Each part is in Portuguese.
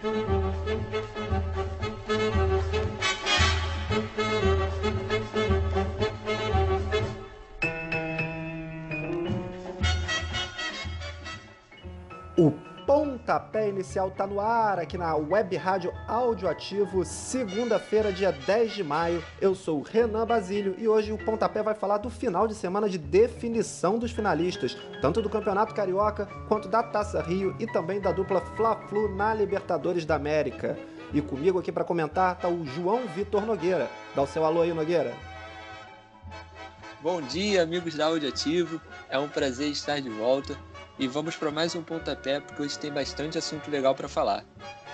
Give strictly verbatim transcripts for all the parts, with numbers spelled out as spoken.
O pontapé inicial tá no ar aqui na Web Rádio Audioativo, segunda-feira, dia dez de maio. Eu sou o Renan Basílio e hoje o pontapé vai falar do final de semana de definição dos finalistas, tanto do Campeonato Carioca quanto da Taça Rio e também da dupla Fla-Flu na Libertadores da América. E comigo aqui para comentar tá o João Vitor Nogueira. Dá o seu alô aí, Nogueira. Bom dia, amigos da Audioativo. É um prazer estar de volta. E vamos para mais um pontapé, porque hoje tem bastante assunto legal para falar.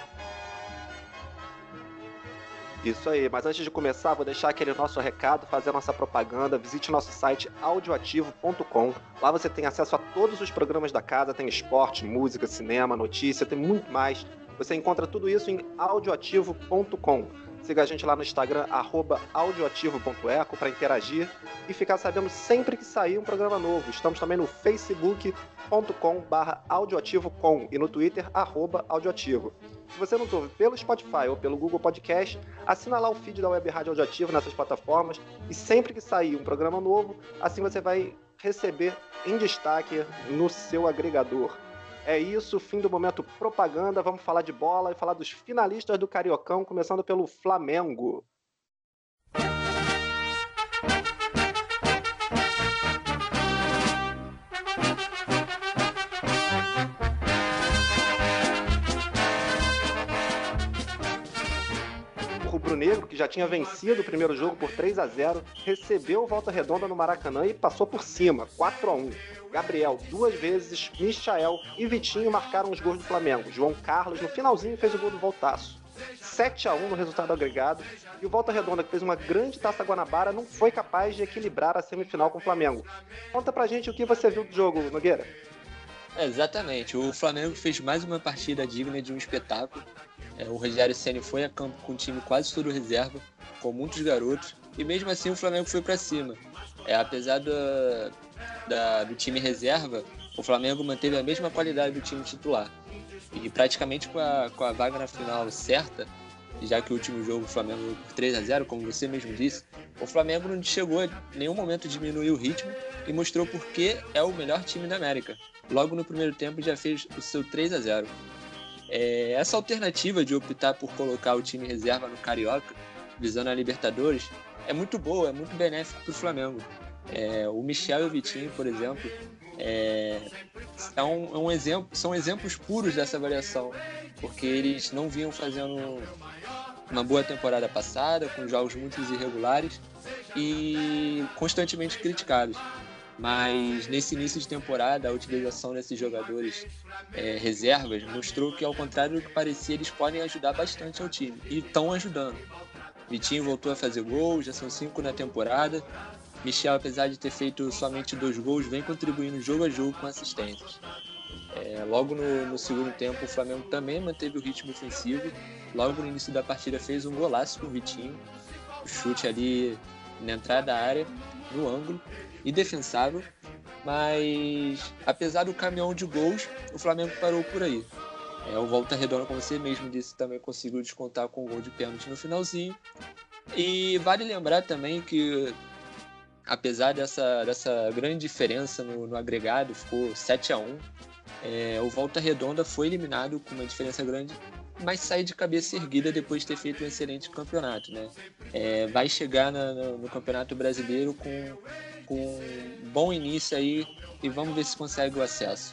Isso aí, mas antes de começar, vou deixar aquele nosso recado, fazer nossa propaganda. Visite nosso site audioativo ponto com. Lá você tem acesso a todos os programas da casa, tem esporte, música, cinema, notícia, tem muito mais. Você encontra tudo isso em audioativo ponto com. Siga a gente lá no Instagram, arroba audioativo ponto eco, para interagir e ficar sabendo sempre que sair um programa novo. Estamos também no facebook ponto com barra audioativo com e no Twitter, arroba audioativo. Se você nos ouve pelo Spotify ou pelo Google Podcast, assina lá o feed da Web Rádio Audioativo nessas plataformas e sempre que sair um programa novo, assim você vai receber em destaque no seu agregador. É isso, fim do momento propaganda, vamos falar de bola e falar dos finalistas do Cariocão, começando pelo Flamengo. O rubro-negro, que já tinha vencido o primeiro jogo por três a zero, recebeu Volta Redonda no Maracanã e passou por cima, quatro a um. Gabriel duas vezes, Michael e Vitinho marcaram os gols do Flamengo. João Carlos, no finalzinho, fez o gol do Voltaço. sete a um no resultado agregado. E o Volta Redonda, que fez uma grande Taça Guanabara, não foi capaz de equilibrar a semifinal com o Flamengo. Conta pra gente o que você viu do jogo, Nogueira. É, exatamente, o Flamengo fez mais uma partida digna de um espetáculo. É, o Rogério Ceni foi a campo com o time quase todo reserva, com muitos garotos, e mesmo assim o Flamengo foi pra cima. É, apesar do, da, do time reserva, o Flamengo manteve a mesma qualidade do time titular. E praticamente com a, com a vaga na final certa, já que o último jogo o Flamengo por três a zero, como você mesmo disse, o Flamengo não chegou a nenhum momento a diminuir o ritmo e mostrou por que é o melhor time da América. Logo no primeiro tempo já fez o seu três a zero. É, essa alternativa de optar por colocar o time reserva no Carioca, visando a Libertadores, é muito boa, é muito benéfico para o Flamengo. É, o Michel e o Vitinho, por exemplo, é, é um, é um exemplo, são exemplos puros dessa variação, porque eles não vinham fazendo uma boa temporada passada, com jogos muito irregulares e constantemente criticados. Mas nesse início de temporada, a utilização desses jogadores é, reservas mostrou que, ao contrário do que parecia, eles podem ajudar bastante ao time. E estão ajudando. Vitinho voltou a fazer gols, já são cinco na temporada. Michel, apesar de ter feito somente dois gols, vem contribuindo jogo a jogo com assistências. É, logo no, no segundo tempo, o Flamengo também manteve o ritmo ofensivo. Logo no início da partida fez um golaço com o Vitinho. O chute ali na entrada da área, no ângulo. Indefensável, mas apesar do caminhão de gols, o Flamengo parou por aí. É, o Volta Redonda, como você mesmo disse, também conseguiu descontar com um gol de pênalti no finalzinho. E vale lembrar também que, apesar dessa, dessa grande diferença no, no agregado, ficou sete a um, é, o Volta Redonda foi eliminado com uma diferença grande, mas sai de cabeça erguida depois de ter feito um excelente campeonato, né? É, vai chegar na, no, no Campeonato Brasileiro com, com um bom início aí e vamos ver se consegue o acesso.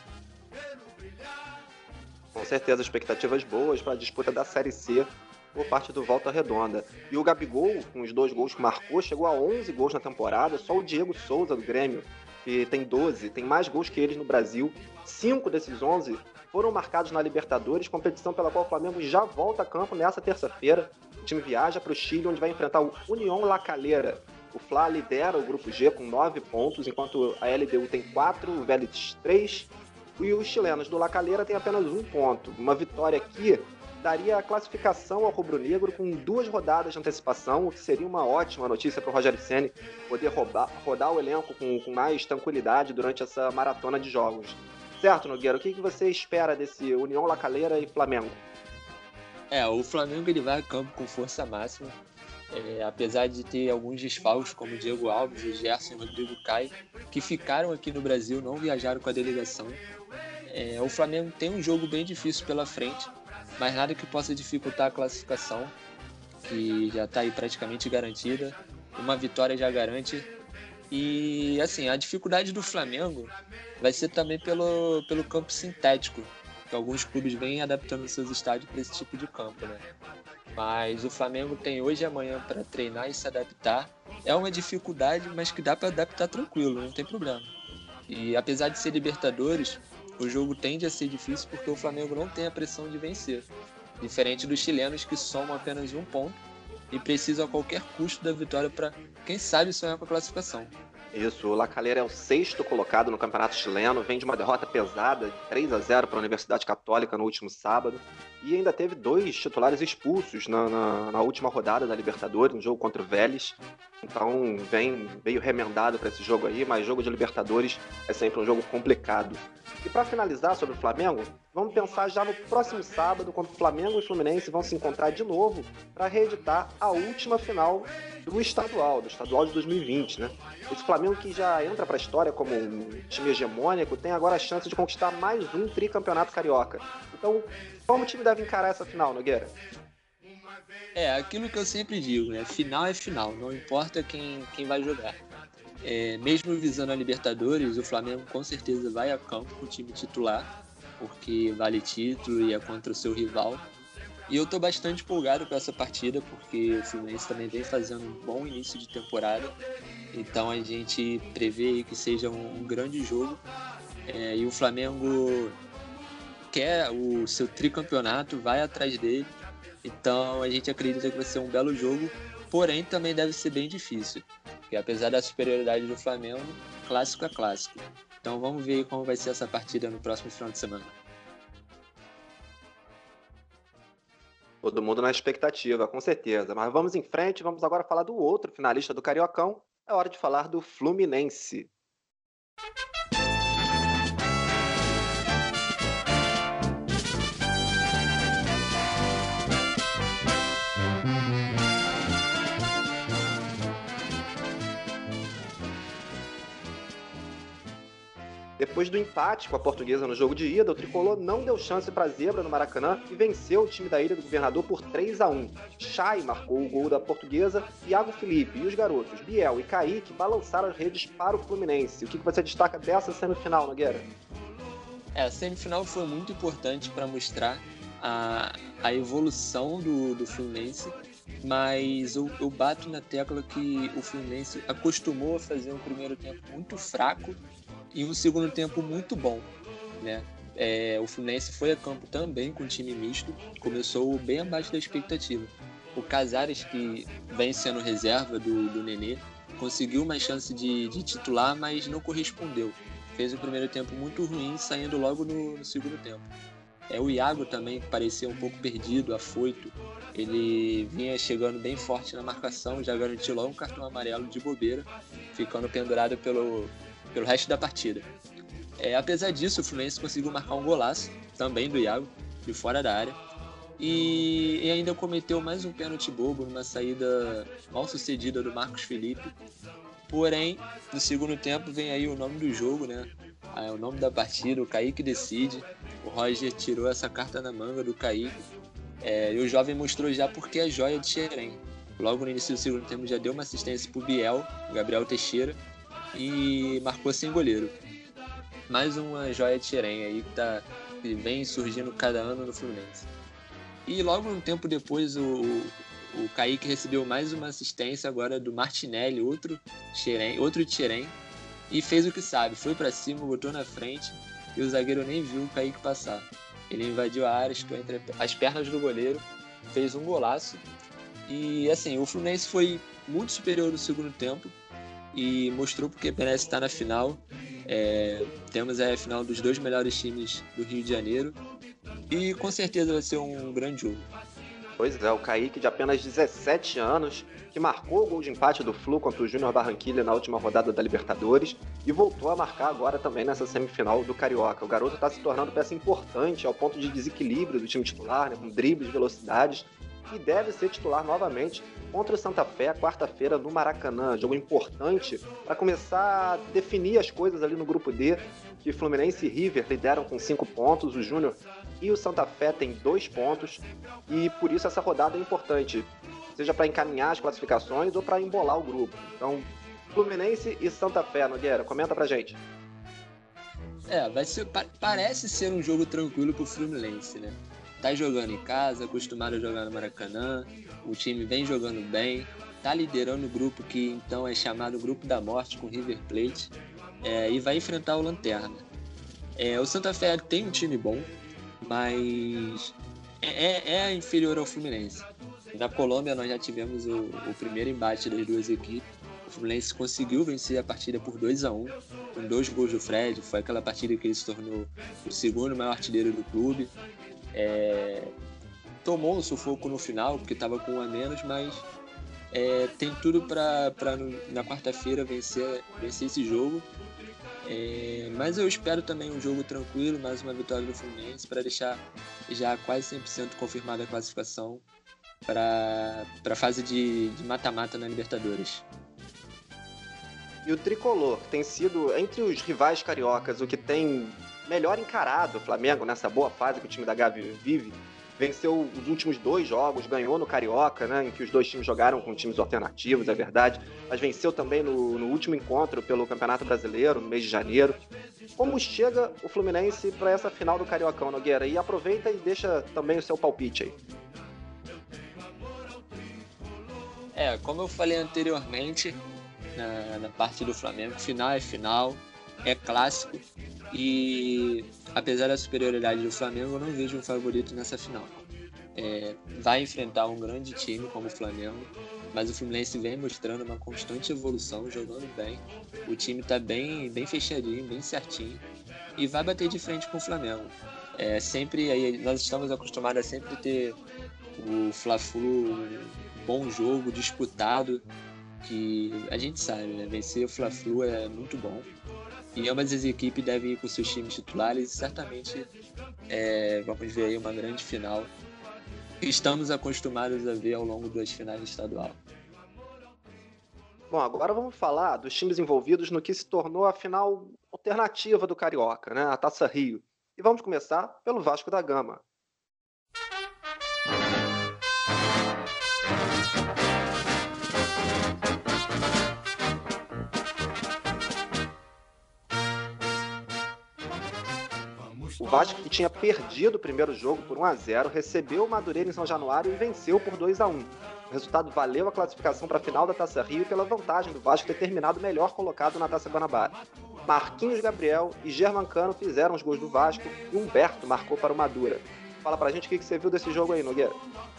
Com certeza, expectativas boas para a disputa da Série C por parte do Volta Redonda. E o Gabigol, com os dois gols que marcou, chegou a onze gols na temporada. Só o Diego Souza, do Grêmio, que tem doze, tem mais gols que eles no Brasil. Cinco desses onze foram marcados na Libertadores, competição pela qual o Flamengo já volta a campo nessa terça-feira. O time viaja para o Chile, onde vai enfrentar o Unión La Calera. O Fla lidera o grupo G com nove pontos, enquanto a L D U tem quatro, o Vélez três, e os chilenos do La Calera têm apenas um ponto. Uma vitória aqui daria a classificação ao rubro-negro com duas rodadas de antecipação, o que seria uma ótima notícia para o Rogério Ceni poder roubar, rodar o elenco com, com mais tranquilidade durante essa maratona de jogos. Certo, Nogueira, o que você espera desse Unión La Calera e Flamengo? É, o Flamengo ele vai a campo com força máxima, é, apesar de ter alguns desfalques como o Diego Alves, o Gerson e o Rodrigo Caio, que ficaram aqui no Brasil, não viajaram com a delegação. É, o Flamengo tem um jogo bem difícil pela frente, mas nada que possa dificultar a classificação, que já está aí praticamente garantida. Uma vitória já garante. E assim, a dificuldade do Flamengo vai ser também pelo, pelo campo sintético, que alguns clubes vêm adaptando seus estádios para esse tipo de campo, né? Mas o Flamengo tem hoje e amanhã para treinar e se adaptar. É uma dificuldade, mas que dá para adaptar tranquilo, não tem problema. E apesar de ser Libertadores, o jogo tende a ser difícil porque o Flamengo não tem a pressão de vencer, diferente dos chilenos que somam apenas um ponto e precisam a qualquer custo da vitória para, quem sabe, sonhar com a classificação. Isso, o La Calera é o sexto colocado no campeonato chileno, vem de uma derrota pesada, três a zero para a Universidade Católica no último sábado, e ainda teve dois titulares expulsos na, na, na última rodada da Libertadores, no jogo contra o Vélez. Então vem, veio remendado para esse jogo aí, mas jogo de Libertadores é sempre um jogo complicado. E para finalizar sobre o Flamengo, vamos pensar já no próximo sábado, quando o Flamengo e o Fluminense vão se encontrar de novo para reeditar a última final do estadual, do estadual de dois mil e vinte, né? Esse Flamengo que já entra para a história como um time hegemônico tem agora a chance de conquistar mais um tricampeonato carioca. Então, como o time deve encarar essa final, Nogueira? É, aquilo que eu sempre digo, né? Final é final, não importa quem, quem vai jogar. É, mesmo visando a Libertadores, o Flamengo com certeza vai a campo com o time titular, porque vale título e é contra o seu rival. E eu tô bastante empolgado com essa partida, porque o Fluminense também vem fazendo um bom início de temporada. Então a gente prevê aí que seja um, um grande jogo. É, e o Flamengo quer o seu tricampeonato, vai atrás dele. Então a gente acredita que vai ser um belo jogo, porém também deve ser bem difícil. Porque apesar da superioridade do Flamengo, clássico é clássico. Então vamos ver como vai ser essa partida no próximo final de semana. Todo mundo na expectativa, com certeza. Mas vamos em frente, vamos agora falar do outro finalista do Cariocão. É hora de falar do Fluminense. Depois do empate com a Portuguesa no jogo de ida, o Tricolor não deu chance para a Zebra no Maracanã e venceu o time da Ilha do Governador por três a um. Chay marcou o gol da Portuguesa, Iago Felipe e os garotos Biel e Kaique balançaram as redes para o Fluminense. O que você destaca dessa semifinal, Nogueira? É, a semifinal foi muito importante para mostrar a, a evolução do, do Fluminense, mas eu, eu bato na tecla que o Fluminense acostumou a fazer um primeiro tempo muito fraco e um segundo tempo muito bom, né? É, o Fluminense foi a campo também com time misto, começou bem abaixo da expectativa. O Casares, que vem sendo reserva do, do Nenê, conseguiu uma chance de, de titular, mas não correspondeu. Fez o primeiro tempo muito ruim, saindo logo no, no segundo tempo. É, o Iago também, que parecia um pouco perdido, afoito, ele vinha chegando bem forte na marcação, já garantiu logo um cartão amarelo de bobeira, ficando pendurado pelo... pelo resto da partida. É, apesar disso, o Fluminense conseguiu marcar um golaço, também do Iago, de fora da área, e, e ainda cometeu mais um pênalti bobo numa saída mal sucedida do Marcos Felipe. Porém, no segundo tempo vem aí o nome do jogo, né? Ah, o nome da partida, o Kaique decide. O Roger tirou essa carta na manga do Kaique, é, e o jovem mostrou já porque é joia de Xerém. Logo no início do segundo tempo já deu uma assistência pro Biel, Gabriel Teixeira, e marcou sem goleiro. Mais uma joia de Xerém aí que, tá, que vem surgindo cada ano no Fluminense. E logo um tempo depois o, o Kaique recebeu mais uma assistência agora do Martinelli, outro Xerém, outro Xerém, e fez o que sabe, foi pra cima, botou na frente e o zagueiro nem viu o Kaique passar. Ele invadiu a área, estou entre as pernas do goleiro, fez um golaço e assim, o Fluminense foi muito superior no segundo tempo e mostrou porque merece estar na final. É, temos a final dos dois melhores times do Rio de Janeiro e com certeza vai ser um grande jogo. Pois é, o Kaique, de apenas dezessete anos, que marcou o gol de empate do Flu contra o Júnior Barranquilla na última rodada da Libertadores e voltou a marcar agora também nessa semifinal do Carioca. O garoto está se tornando peça importante ao ponto de desequilíbrio do time titular, né, com dribles, velocidades, e deve ser titular novamente contra o Santa Fé, quarta-feira, no Maracanã. Jogo importante para começar a definir as coisas ali no grupo D, que Fluminense e River lideram com cinco pontos, o Júnior e o Santa Fé têm dois pontos, e por isso essa rodada é importante, seja para encaminhar as classificações ou para embolar o grupo. Então, Fluminense e Santa Fé, Nogueira, comenta pra gente. É, vai ser, parece ser um jogo tranquilo pro Fluminense, né? Tá jogando em casa, acostumado a jogar no Maracanã, o time vem jogando bem, tá liderando o grupo que então é chamado Grupo da Morte com o River Plate, é, e vai enfrentar o Lanterna. É, o Santa Fé tem um time bom, mas é, é inferior ao Fluminense. Na Colômbia nós já tivemos o, o primeiro embate das duas equipes. O Fluminense conseguiu vencer a partida por dois a um, com dois gols do Fred. Foi aquela partida que ele se tornou o segundo maior artilheiro do clube. É, tomou um sufoco no final, porque estava com um a menos, mas é, tem tudo para na quarta-feira vencer, vencer esse jogo. É, mas eu espero também um jogo tranquilo, mais uma vitória do Fluminense, para deixar já quase cem por cento confirmada a classificação para a fase de mata-mata na Libertadores. E o Tricolor, que tem sido, entre os rivais cariocas, o que tem melhor encarado o Flamengo nessa boa fase que o time da Gávea vive, venceu os últimos dois jogos, ganhou no Carioca, né, em que os dois times jogaram com times alternativos, é verdade, mas venceu também no, no último encontro pelo Campeonato Brasileiro, no mês de janeiro. Como chega o Fluminense para essa final do Cariocão, Nogueira? E aproveita e deixa também o seu palpite aí. É, como eu falei anteriormente, na, na parte do Flamengo, final é final, é clássico, e apesar da superioridade do Flamengo, eu não vejo um favorito nessa final. É, vai enfrentar um grande time como o Flamengo, mas o Fluminense vem mostrando uma constante evolução, jogando bem. O time está bem, bem fechadinho, bem certinho, e vai bater de frente com o Flamengo. É, sempre, aí, nós estamos acostumados a sempre ter o Fla-Flu, um bom jogo, disputado, que a gente sabe, né? Vencer o Fla-Flu é muito bom. E ambas as equipes devem ir com seus times titulares e certamente é, vamos ver aí uma grande final que estamos acostumados a ver ao longo das finais estadual. Bom, agora vamos falar dos times envolvidos no que se tornou a final alternativa do Carioca, né? A Taça Rio. E vamos começar pelo Vasco da Gama. O Vasco, que tinha perdido o primeiro jogo por um a zero, recebeu o Madureira em São Januário e venceu por dois a um. O resultado valeu a classificação para a final da Taça Rio pela vantagem do Vasco ter terminado melhor colocado na Taça Guanabara. Marquinhos Gabriel e Germancano fizeram os gols do Vasco e Humberto marcou para o Madura. Fala pra gente o que você viu desse jogo aí, Nogueira.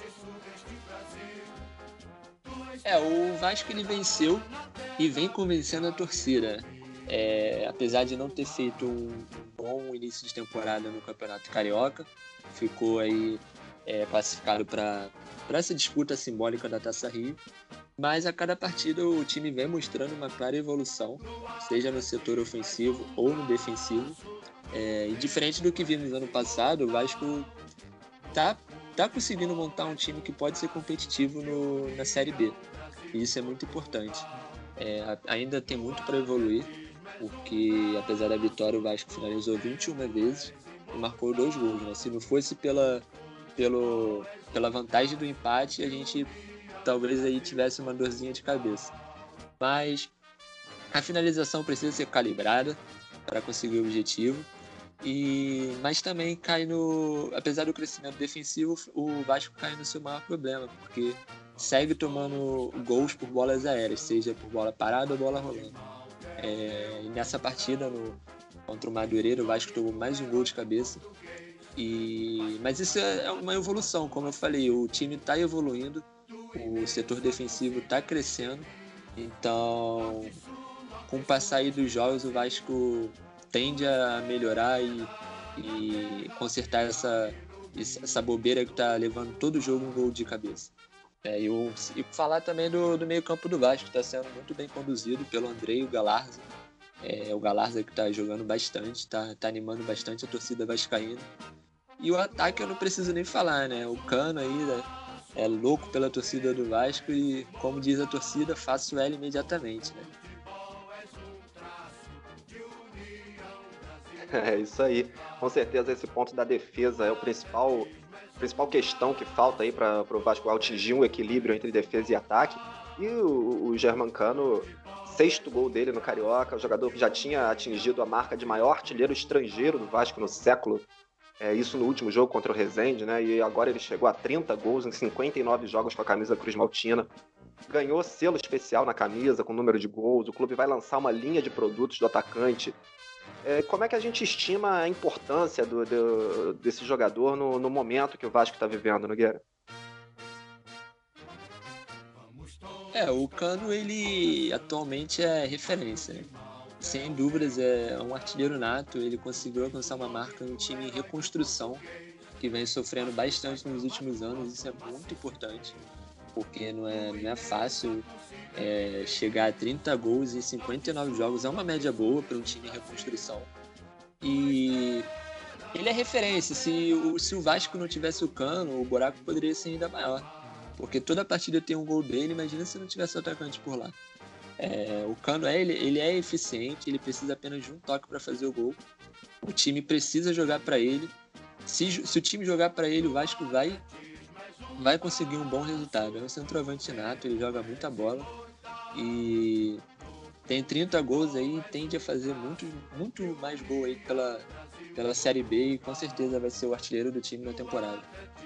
É, o Vasco ele venceu e vem convencendo a torcida. É, apesar de não ter feito um bom início de temporada no Campeonato Carioca, ficou aí é, classificado para essa disputa simbólica da Taça Rio, mas a cada partida o time vem mostrando uma clara evolução, seja no setor ofensivo ou no defensivo, é, e diferente do que vimos ano passado, o Vasco tá, tá conseguindo montar um time que pode ser competitivo no, na Série B, e isso é muito importante. É, ainda tem muito para evoluir, porque apesar da vitória o Vasco finalizou vinte e uma vezes e marcou dois gols, né? Se não fosse pela, pelo, pela vantagem do empate, a gente talvez aí tivesse uma dorzinha de cabeça. Mas a finalização precisa ser calibrada para conseguir o objetivo, e, mas também cai no... Apesar do crescimento defensivo, o Vasco cai no seu maior problema, porque segue tomando gols por bolas aéreas, seja por bola parada ou bola rolando. É, e nessa partida no, contra o Madureira, o Vasco tomou mais um gol de cabeça. E, mas isso é uma evolução, como eu falei, o time está evoluindo, o setor defensivo está crescendo, então com o passar aí dos jogos o Vasco tende a melhorar e, e consertar essa, essa bobeira que tá levando todo jogo um gol de cabeça. É, e, o, e falar também do, do meio campo do Vasco, que está sendo muito bem conduzido pelo Andrei e o Galarza. É, o Galarza que está jogando bastante, está tá animando bastante a torcida vascaína. E o ataque eu não preciso nem falar, né? O Cano aí, né, é louco pela torcida do Vasco e, como diz a torcida, faço ela imediatamente, né? É isso aí. Com certeza esse ponto da defesa é o principal, principal questão que falta aí para o Vasco atingir um equilíbrio entre defesa e ataque. E o, o Germancano, sexto gol dele no Carioca, o jogador que já tinha atingido a marca de maior artilheiro estrangeiro do Vasco no século. É, isso no último jogo contra o Resende, né? E agora ele chegou a trinta gols em cinquenta e nove jogos com a camisa Cruz Maltina. Ganhou selo especial na camisa com número de gols. O clube vai lançar uma linha de produtos do atacante. É, como é que a gente estima a importância do, do, desse jogador no, no momento que o Vasco está vivendo, Nogueira? É, o Cano, ele atualmente é referência, né? Sem dúvidas, é um artilheiro nato. Ele conseguiu alcançar uma marca no time em reconstrução, que vem sofrendo bastante nos últimos anos. Isso é muito importante, porque não é, não é fácil é, chegar a trinta gols em cinquenta e nove jogos. É uma média boa para um time em reconstrução. E ele é referência. Se o, se o Vasco não tivesse o Cano, o buraco poderia ser ainda maior, porque toda partida tem um gol dele. Imagina se não tivesse o atacante por lá. É, o Cano é, ele, ele é eficiente, ele precisa apenas de um toque para fazer o gol. O time precisa jogar para ele. Se, se o time jogar para ele, o Vasco vai, vai conseguir um bom resultado. É um centroavante nato, ele joga muita bola e tem trinta gols aí, tende a fazer muito, muito mais gol aí pela, pela Série B e com certeza vai ser o artilheiro do time na temporada.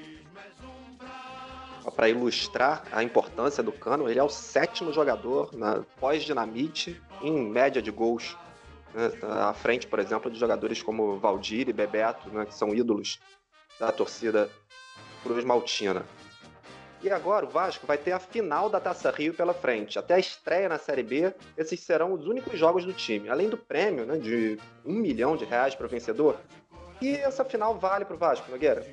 Para ilustrar a importância do Cano, ele é o sétimo jogador na pós-Dinamite em média de gols, né? À frente, por exemplo, de jogadores como Valdir e Bebeto, né? Que são ídolos da torcida Cruz Maltina. E agora o Vasco vai ter a final da Taça Rio pela frente. Até a estreia na Série B, esses serão os únicos jogos do time. Além do prêmio, né, de um milhão de reais para o vencedor. E essa final vale para o Vasco, Nogueira?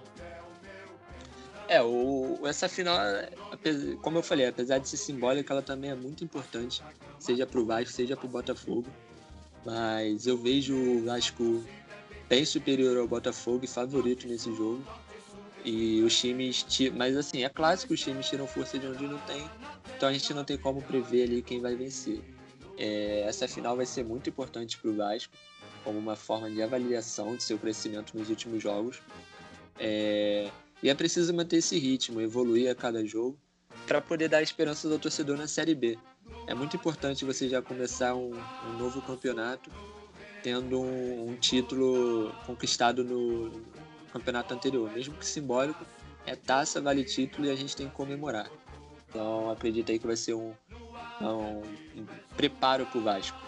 É, o, essa final, como eu falei, apesar de ser simbólica, ela também é muito importante, seja para o Vasco, seja para o Botafogo. Mas eu vejo o Vasco bem superior ao Botafogo e favorito nesse jogo. E os times, mas assim, é clássico, os times tiram força de onde não tem, então a gente não tem como prever ali quem vai vencer. É, essa final vai ser muito importante para o Vasco, como uma forma de avaliação de seu crescimento nos últimos jogos. É, e é preciso manter esse ritmo, evoluir a cada jogo, para poder dar esperança ao torcedor na Série B. É muito importante você já começar um, um novo campeonato tendo um, um título conquistado no campeonato anterior, mesmo que simbólico. É taça, vale título e a gente tem que comemorar. Então acredito aí que vai ser um, um, um preparo para o Vasco.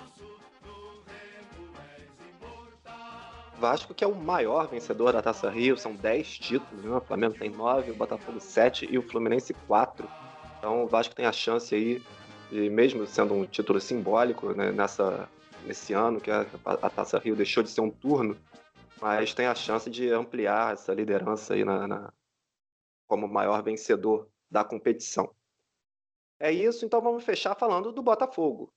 Vasco que é o maior vencedor da Taça Rio, são dez títulos, né? O Flamengo tem nove, o Botafogo sete e o Fluminense quatro. Então o Vasco tem a chance aí, de, mesmo sendo um título simbólico, né, nessa, nesse ano que a, a Taça Rio deixou de ser um turno, mas tem a chance de ampliar essa liderança aí na, na, como maior vencedor da competição. É isso, então vamos fechar falando do Botafogo.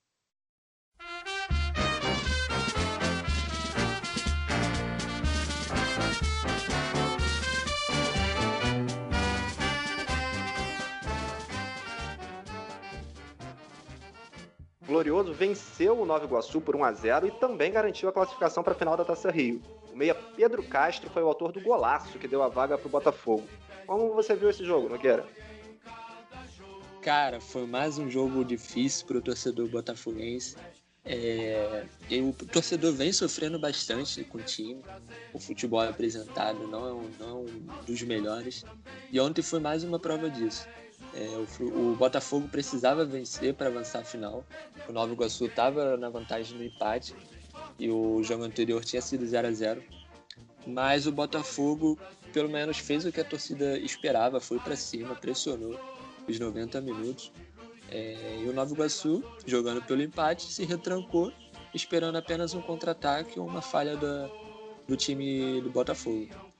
Glorioso venceu o Nova Iguaçu por um a zero e também garantiu a classificação para a final da Taça Rio. O meia Pedro Castro foi o autor do golaço que deu a vaga para o Botafogo. Como você viu esse jogo, Nogueira? Cara, foi mais um jogo difícil para o torcedor botafoguense. É, e o torcedor vem sofrendo bastante com o time. O futebol apresentado não é um, não é um dos melhores. E ontem foi mais uma prova disso. É, o, o Botafogo precisava vencer para avançar a final. O Nova Iguaçu estava na vantagem no empate e o jogo anterior tinha sido zero a zero. Mas o Botafogo pelo menos fez o que a torcida esperava, foi para cima, pressionou os noventa minutos. É, e o Nova Iguaçu, jogando pelo empate, se retrancou, esperando apenas um contra-ataque ou uma falha da, do time do Botafogo.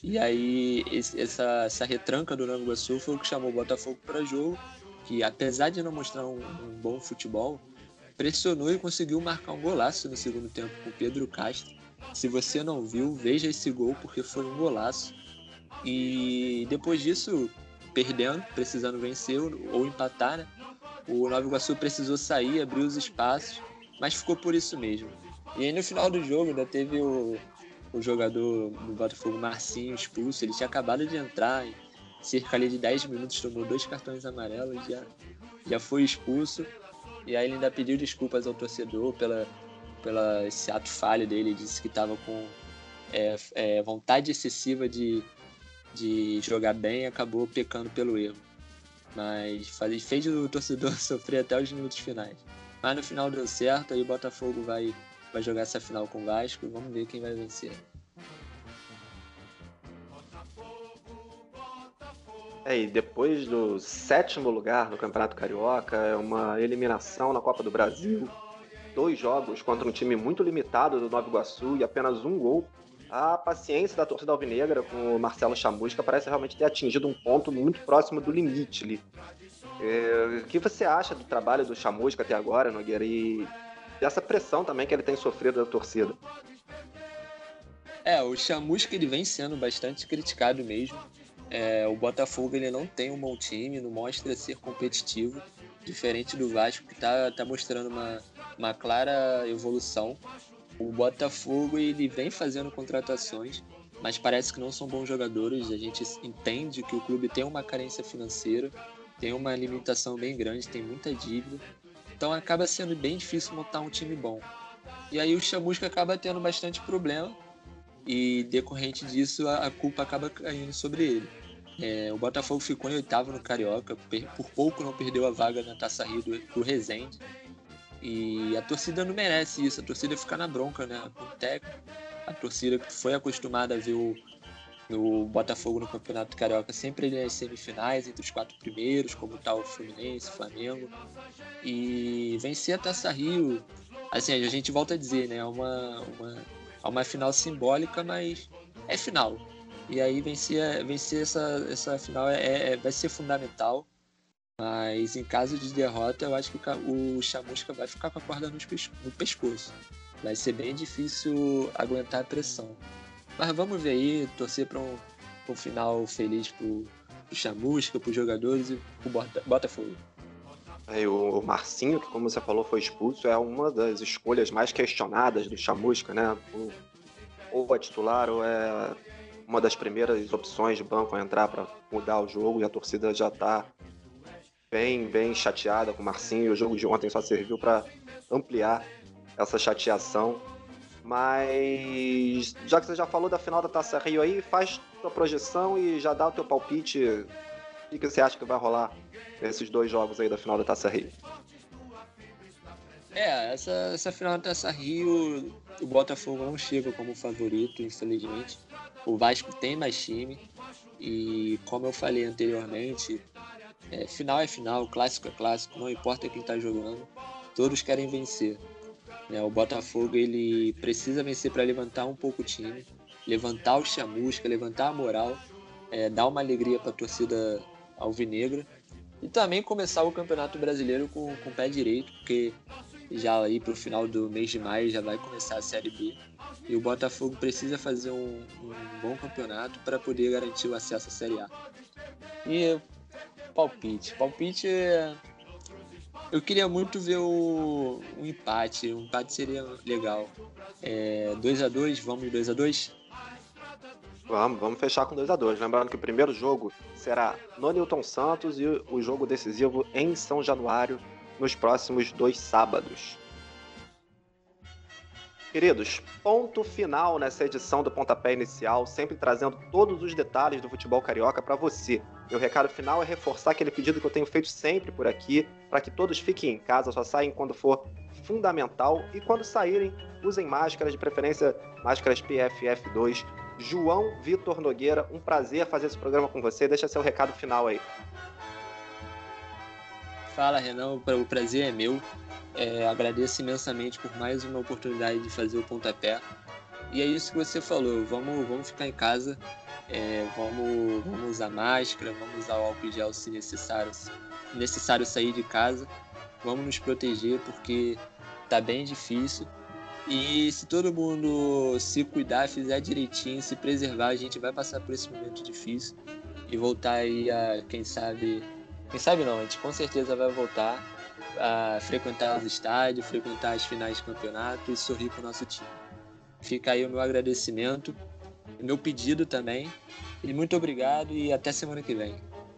E aí esse, essa, essa retranca do Nova Iguaçu foi o que chamou o Botafogo para jogo, que apesar de não mostrar um, um bom futebol, pressionou e conseguiu marcar um golaço no segundo tempo com o Pedro Castro. Se você não viu, veja esse gol porque foi um golaço. E depois disso, perdendo, precisando vencer ou empatar, né? O Nova Iguaçu precisou sair, abrir os espaços, mas ficou por isso mesmo. E aí no final do jogo ainda teve o, o jogador do Botafogo, Marcinho, expulso. Ele tinha acabado de entrar, em cerca ali de dez minutos, tomou dois cartões amarelos, já, já foi expulso. E aí ele ainda pediu desculpas ao torcedor pela, pela esse ato falho dele, disse que estava com é, é, vontade excessiva de, de jogar bem e acabou pecando pelo erro. Mas faz, fez o torcedor sofrer até os minutos finais. Mas no final deu certo, aí o Botafogo vai, vai jogar essa final com o Vasco, vamos ver quem vai vencer. É, e depois do sétimo lugar no Campeonato Carioca, é uma eliminação na Copa do Brasil, dois jogos contra um time muito limitado do Nova Iguaçu e apenas um gol, a paciência da torcida alvinegra com o Marcelo Chamusca parece realmente ter atingido um ponto muito próximo do limite ali. É, o que você acha do trabalho do Chamusca até agora, Nogueira, e dessa pressão também que ele tem sofrido da torcida? É, o Chamusca ele vem sendo bastante criticado mesmo. É, o Botafogo ele não tem um bom time, não mostra ser competitivo, diferente do Vasco, que está tá mostrando uma, uma clara evolução. O Botafogo ele vem fazendo contratações, mas parece que não são bons jogadores. A gente entende que o clube tem uma carência financeira, tem uma limitação bem grande, tem muita dívida, então acaba sendo bem difícil montar um time bom. E aí o Chamusca acaba tendo bastante problema e decorrente disso a culpa acaba caindo sobre ele. É, o Botafogo ficou em oitavo no Carioca, por pouco não perdeu a vaga na Taça Rio do, do Resende. E a torcida não merece isso, a torcida fica na bronca, né, com o técnico. A torcida que foi acostumada a ver o, o Botafogo no Campeonato Carioca sempre nas semifinais, entre os quatro primeiros, como tá o Fluminense, Flamengo. E vencer a Taça Rio, assim, a gente volta a dizer, né, é uma, uma, é uma final simbólica, mas é final. E aí vencer, vencer essa, essa final é, é, vai ser fundamental. Mas em caso de derrota, eu acho que o Chamusca vai ficar com a corda no pescoço. Vai ser bem difícil aguentar a pressão. Mas vamos ver aí, torcer para um, um final feliz pro, pro Chamusca, pros jogadores e pro Botafogo. É, o Marcinho, que como você falou foi expulso, é uma das escolhas mais questionadas do Chamusca, né? Ou é titular ou é uma das primeiras opções de banco a entrar para mudar o jogo, e a torcida já está bem, bem chateada com o Marcinho, e o jogo de ontem só serviu para ampliar essa chateação. Mas já que você já falou da final da Taça Rio aí, faz tua projeção e já dá o teu palpite. O que você acha que vai rolar nesses dois jogos aí da final da Taça Rio? É, essa, essa final da Taça Rio, o Botafogo não chega como favorito, infelizmente. O Vasco tem mais time e, como eu falei anteriormente, é, final é final, clássico é clássico, não importa quem está jogando, todos querem vencer. É, o Botafogo ele precisa vencer para levantar um pouco o time, levantar o Chamusca, levantar a moral, é, dar uma alegria para a torcida alvinegra e também começar o Campeonato Brasileiro com, com o pé direito, porque já aí para o final do mês de maio já vai começar a Série B e o Botafogo precisa fazer um, um bom campeonato para poder garantir o acesso à Série A. E palpite, palpite é... eu queria muito ver o, um empate, um empate seria legal. É, dois a dois, vamos dois a dois? Vamos, vamos fechar com dois a dois. Lembrando que o primeiro jogo será no Newton Santos e o jogo decisivo em São Januário, nos próximos dois sábados. Queridos, ponto final nessa edição do Pontapé Inicial, sempre trazendo todos os detalhes do futebol carioca para você. Meu recado final é reforçar aquele pedido que eu tenho feito sempre por aqui, para que todos fiquem em casa, só saem quando for fundamental, e quando saírem, usem máscaras, de preferência máscaras P F F dois. João Vitor Nogueira, um prazer fazer esse programa com você, deixa seu recado final aí. Fala, Renan, o prazer é meu. É, agradeço imensamente por mais uma oportunidade de fazer o pontapé. E é isso que você falou, vamos, vamos ficar em casa, É, vamos, vamos usar máscara, vamos usar o álcool gel se necessário, se necessário sair de casa. Vamos nos proteger porque tá bem difícil. E se todo mundo se cuidar, fizer direitinho, se preservar, a gente vai passar por esse momento difícil e voltar aí a, quem sabe... Quem sabe não, a gente com certeza vai voltar a frequentar os estádios, frequentar as finais de campeonato e sorrir com o nosso time. Fica aí o meu agradecimento, o meu pedido também. E muito obrigado e até semana que vem.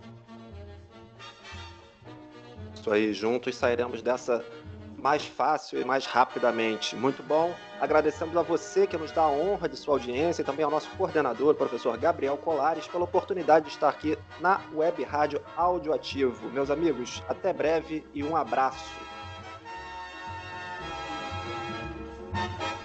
Isso aí, juntos sairemos dessa mais fácil e mais rapidamente. Muito bom. Agradecemos a você que nos dá a honra de sua audiência e também ao nosso coordenador, professor Gabriel Colares, pela oportunidade de estar aqui na Web Rádio Audioativo. Meus amigos, até breve e um abraço.